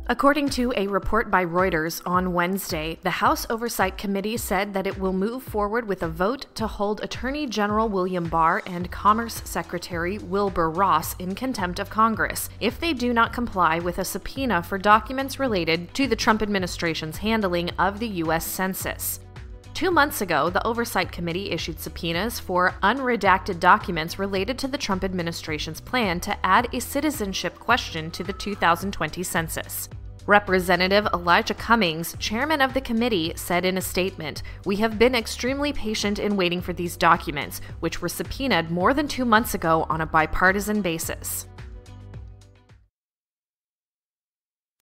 According to a report by Reuters on Wednesday, the House Oversight Committee said that it will move forward with a vote to hold Attorney General William Barr and Commerce Secretary Wilbur Ross in contempt of Congress if they do not comply with a subpoena for documents related to the Trump administration's handling of the U.S. Census. 2 months ago, the Oversight Committee issued subpoenas for unredacted documents related to the Trump administration's plan to add a citizenship question to the 2020 census. Representative Elijah Cummings, chairman of the committee, said in a statement, "We have been extremely patient in waiting for these documents, which were subpoenaed more than 2 months ago on a bipartisan basis."